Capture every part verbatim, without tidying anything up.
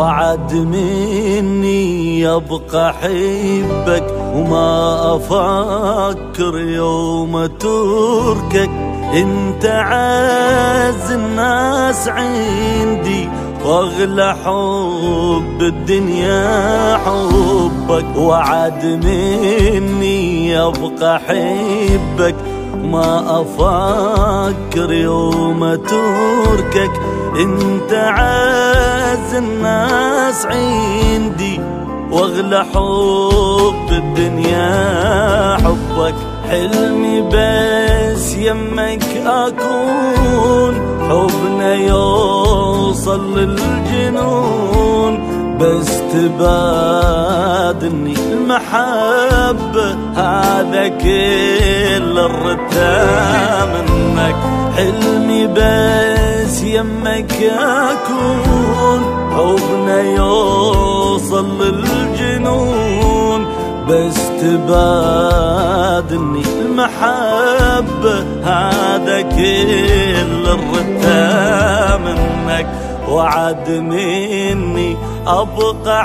وعد مني ابقى احبك وما افكر يوم تركك. انت عز الناس عندي واغلى حب الدنيا حبك. وعد مني ابقى احبك وما افكر يوم تركك. انت عز الناس عندي واغلى حب الدنيا حبك. حلمي بس يمك اكون حبنا يوصل للجنون. بس تبادلني المحبة هذا كل الرتة منك. حلمي بس يمك اكون حبنا يوصل للجنون. بس تبادلني المحبة هذا كل الرتة منك. وعد مني أبقى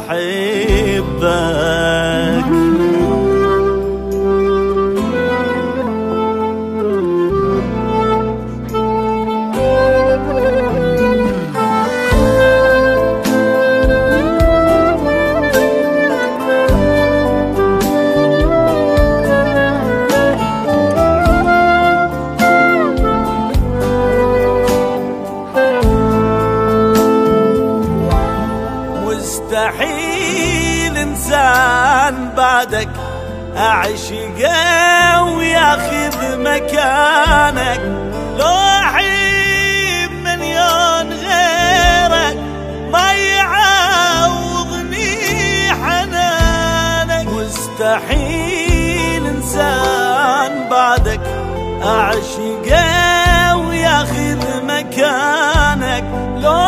أحبك. مستحيل انسان بعدك اعشقه وياخذ مكانك. لو احب مليون غيرك ما يعوضني حنانك. مستحيل انسان بعدك اعشقه وياخذ مكانك. لو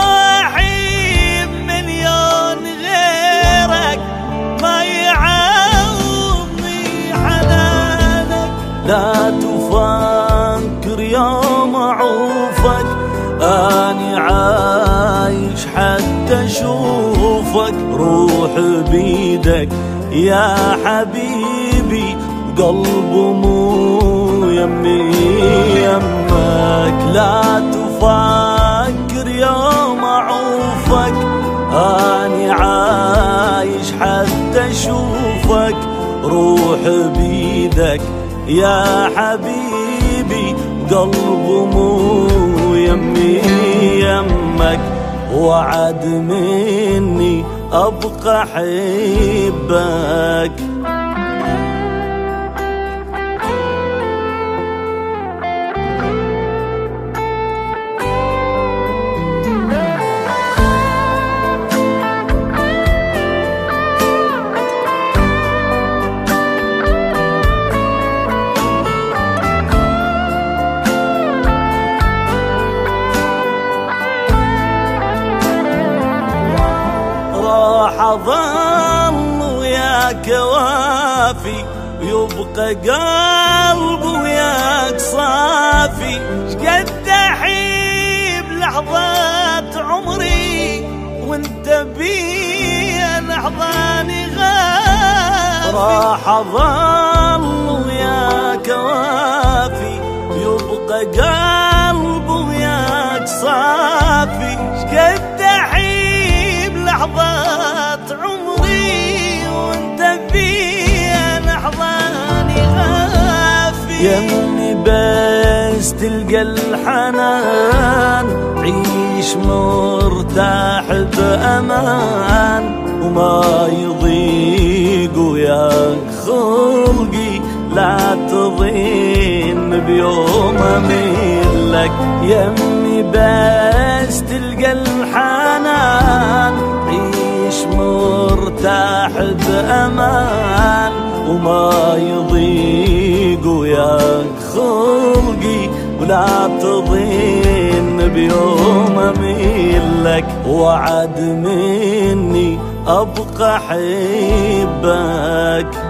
لا تفكر يوم اعوفك اني عايش حتى اشوفك. روح بيدك يا حبيبي وقلبه مو يمي يمك. لا تفكر يوم اعوفك اني عايش حتى اشوفك. روح بيدك يا حبيبي قلبه مو يمي يمك. وعد مني أبقى أحبك. أظل وياك وافي ويبقى قلب وياك صافي. شقد أحب لحظات عمري وانت بي لحظاني غافي. راح أظل وياك وافي ويبقى قلب وياك صافي. شقد أحب لحظات عمري وانت بيا لحظاني غافي. يمي بس تلقى الحنان عيش مرتاح بأمان. وما يضيق وياك خلقي لا تظن بيوم أميلك. يمي بس تلقى الحنان عيش مرتاح بأمان. وما يضيق وياك خلقي ولا تظن بيوم أميلك. وعد مني أبقى أحبك.